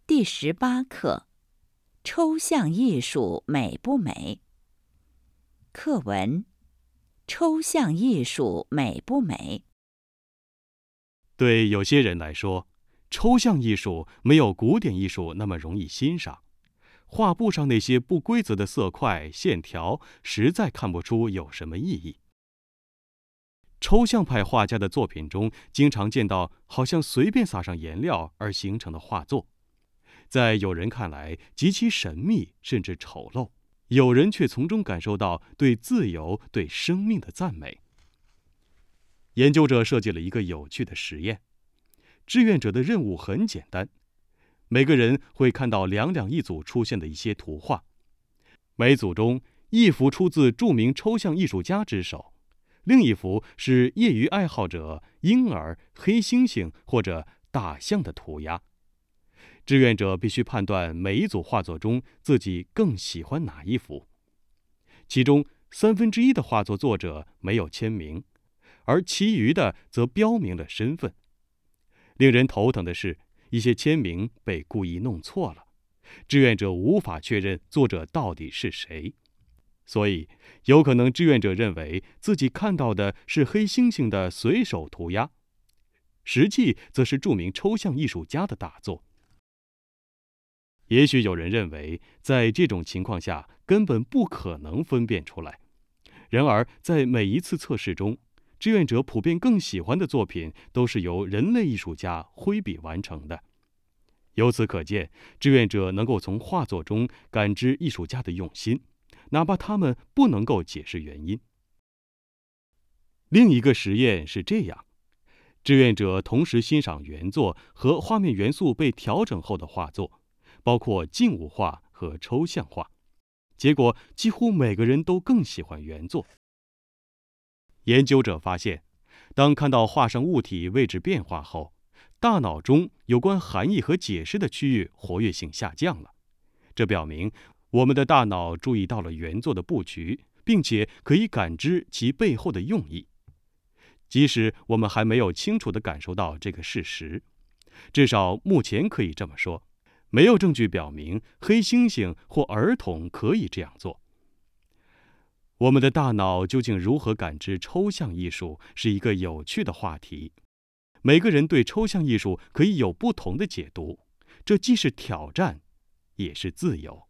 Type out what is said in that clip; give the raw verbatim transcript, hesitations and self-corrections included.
第十八课：抽象艺术美不美？课文：抽象艺术美不美？ 对有些人来说，抽象艺术没有古典艺术那么容易欣赏。画布上那些不规则的色块、线条，实在看不出有什么意义。抽象派画家的作品中，经常见到好像随便撒上颜料而形成的画作，在有人看来极其神秘，甚至丑陋；有人却从中感受到对自由、对生命的赞美。研究者设计了一个有趣的实验，志愿者的任务很简单，每个人会看到两两一组出现的一些图画，每组中一幅出自著名抽象艺术家之手，另一幅是业余爱好者、婴儿、黑猩猩或者大象的涂鸦。志愿者必须判断每一组画作中自己更喜欢哪一幅。其中三分之一的画作作者没有签名，而其余的则标明了身份。令人头疼的是，一些签名被故意弄错了，志愿者无法确认作者到底是谁。所以，有可能志愿者认为自己看到的是黑猩猩的随手涂鸦，实际则是著名抽象艺术家的大作。也许有人认为，在这种情况下根本不可能分辨出来。然而，在每一次测试中，志愿者普遍更喜欢的作品都是由人类艺术家挥笔完成的。由此可见，志愿者能够从画作中感知艺术家的用心，哪怕他们不能够解释原因。另一个实验是这样：志愿者同时欣赏原作和画面元素被调整后的画作，包括静物画和抽象画。结果几乎每个人都更喜欢原作。研究者发现，当看到画上物体位置变化后，大脑中有关含义和解释的区域活跃性下降了。这表明我们的大脑注意到了原作的布局，并且可以感知其背后的用意。即使我们还没有清楚地感受到这个事实，至少目前可以这么说，没有证据表明黑猩猩或儿童可以这样做。我们的大脑究竟如何感知抽象艺术，是一个有趣的话题。每个人对抽象艺术可以有不同的解读，这既是挑战，也是自由。